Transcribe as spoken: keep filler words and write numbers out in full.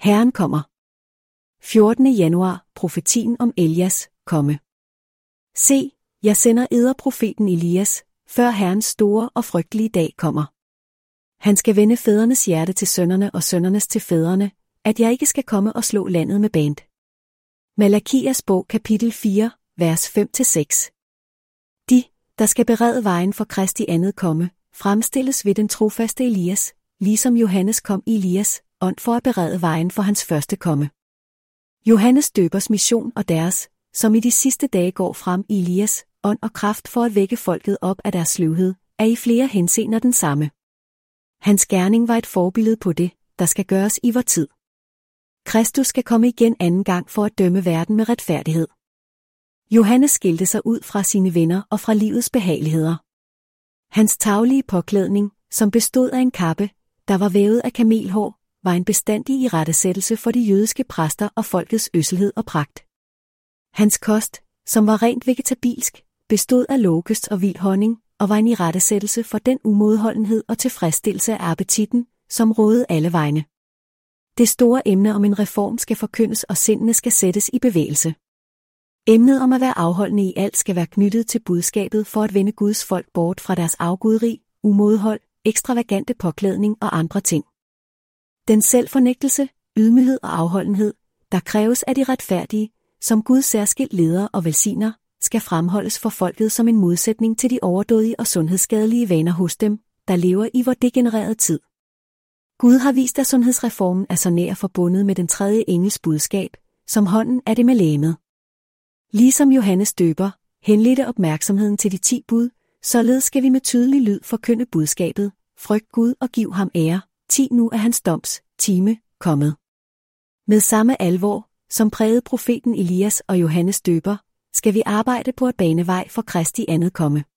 Herren kommer. fjortende januar. Profetien om Elias komme. Se, jeg sender eder profeten Elias, før Herrens store og frygtelige dag kommer. Han skal vende fædrenes hjerte til sønnerne og sønnernes til fædrene, at jeg ikke skal komme og slå landet med band. Malakias bog kapitel fire, vers fem til seks. De, der skal berede vejen for Kristi andet komme, fremstilles ved den trofaste Elias, ligesom Johannes kom i Elias, ånd for at berede vejen for hans første komme. Johannes døbers mission og deres, som i de sidste dage går frem i Elias, ånd og kraft for at vække folket op af deres sløvhed, er i flere henseender den samme. Hans gerning var et forbillede på det, der skal gøres i vor tid. Kristus skal komme igen anden gang for at dømme verden med retfærdighed. Johannes skilte sig ud fra sine venner og fra livets behageligheder. Hans tarvelige påklædning, som bestod af en kappe, der var vævet af kamelhår, var en bestandig irettesættelse for de jødiske præster og folkets øsselhed og pragt. Hans kost, som var rent vegetabilsk, bestod af lokest og vild honning, og var en irettesættelse for den umådeholdenhed og tilfredsstillelse af appetitten, som rådede alle vegne. Det store emne om en reform skal forkyndes, og sindene skal sættes i bevægelse. Emnet om at være afholdende i alt skal være knyttet til budskabet for at vende Guds folk bort fra deres afguderi, umådehold, ekstravagante påklædning og andre ting. Den selvfornægtelse, ydmyghed og afholdenhed, der kræves af de retfærdige, som Guds særskilt leder og velsigner, skal fremholdes for folket som en modsætning til de overdådige og sundhedsskadelige vaner hos dem, der lever i vor degenererede tid. Gud har vist, at sundhedsreformen er så nær forbundet med den tredje engels budskab, som hånden er det med legemet. Ligesom Johannes døber, henledte opmærksomheden til de ti bud, således skal vi med tydelig lyd forkynde budskabet, frygt Gud og giv ham ære, ti nu er hans doms time kommet. Med samme alvor, som prægede profeten Elias og Johannes døber, skal vi arbejde på at bane vej for Kristi andet komme.